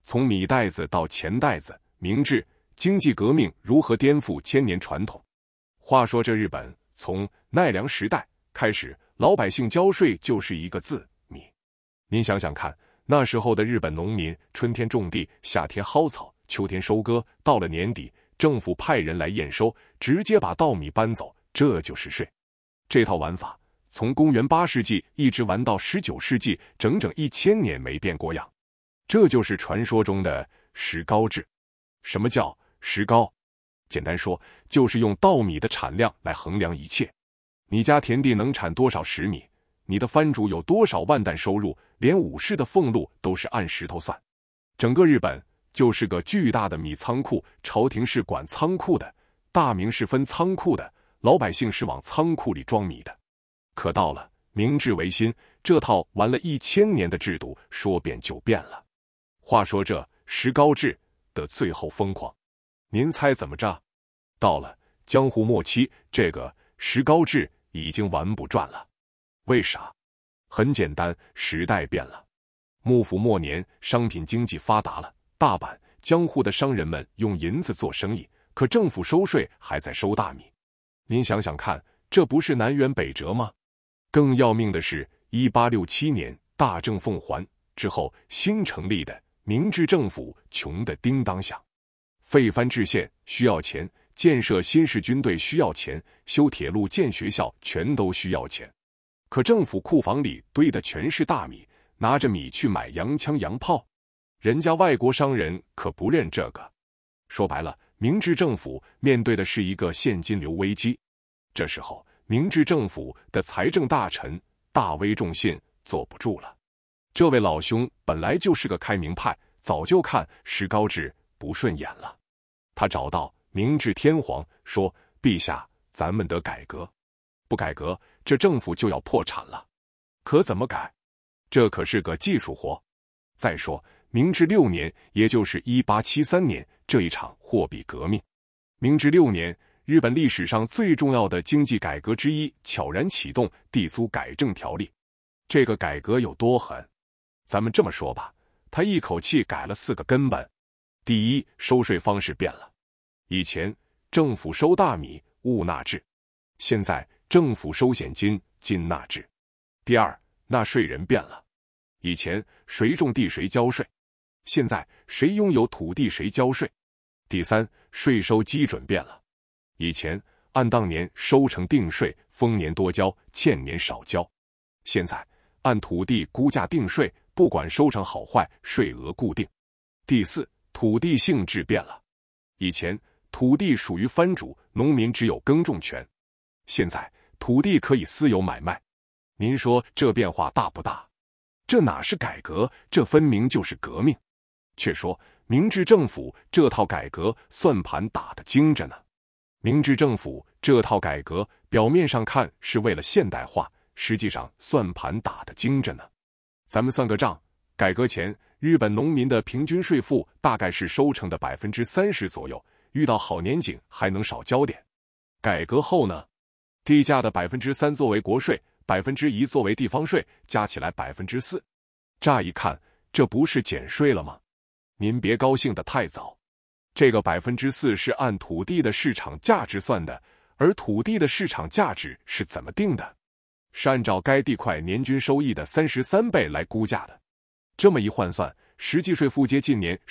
从米袋子到钱袋子，明治经济革命如何颠覆千年传统？话说这日本从奈良时代开始，老百姓交税就是一个字米。您想想看，那时候的日本农民，春天种地，夏天薅草，秋天收割，到了年底，政府派人来验收，直接把稻米搬走，这就是税。这套玩法从公元8世纪一直玩到19世纪，整整1000年没变过样。这就是传说中的石膏制。什么叫石膏？简单说，就是用稻米的产量来衡量一切。你家田地能产多少石米，你的藩主有多少万担收入，连武士的俸禄都是按石头算。整个日本就是个巨大的米仓库，朝廷是管仓库的，大名是分仓库的，老百姓是往仓库里装米的。可到了明治维新，这套玩了1000年的制度说变就变了。话说这石膏制的最后疯狂，您猜怎么着？到了江户末期，这个石膏制已经玩不转了。为啥？很简单，时代变了。幕府末年，商品经济发达了，大阪、江户的商人们用银子做生意，可政府收税还在收大米。您想想看，这不是南辕北辙吗？更要命的是，1867年大政奉还之后，新成立的明治政府穷得叮当响，废藩置县需要钱，建设新式军队需要钱，修铁路建学校全都需要钱。可政府库房里堆的全是大米，拿着米去买洋枪洋炮，人家外国商人可不认这个。说白了，明治政府面对的是一个现金流危机。这时候，明治政府的财政大臣大威重信坐不住了。这位老兄本来就是个开明派，早就看石膏制不顺眼了。他找到明治天皇说：“陛下，咱们得改革，不改革，这政府就要破产了。可怎么改？这可是个技术活。再说，明治6年，也就是1873年，这一场货币革命。明治6年，日本历史上最重要的经济改革之一悄然启动地租改正条例。这个改革有多狠？咱们这么说吧，他一口气改了4个根本。第一，收税方式变了。以前政府收大米，物纳制，现在政府收现金，金纳制。第二，纳税人变了。以前谁种地谁交税，现在谁拥有土地谁交税。第三，税收基准变了。以前按当年收成定税，丰年多交，欠年少交。现在按土地估价定税，不管收成好坏，税额固定。第四，土地性质变了。以前土地属于藩主，农民只有耕种权，现在土地可以私有买卖。您说这变化大不大？这哪是改革，这分明就是革命。却说明治政府这套改革算盘打得精着呢。明治政府这套改革表面上看是为了现代化，实际上算盘打得精着呢。咱们算个账，改革前日本农民的平均税负大概是收成的30%左右，遇到好年景还能少交点。改革后呢，地价的3%作为国税，1%作为地方税，加起来4%。乍一看，这不是减税了吗？您别高兴得太早。这个4%是按土地的市场价值算的，而土地的市场价值是怎么定的？是按照该地块年均收益的33倍来估价的。这么一换算，实际税负接近年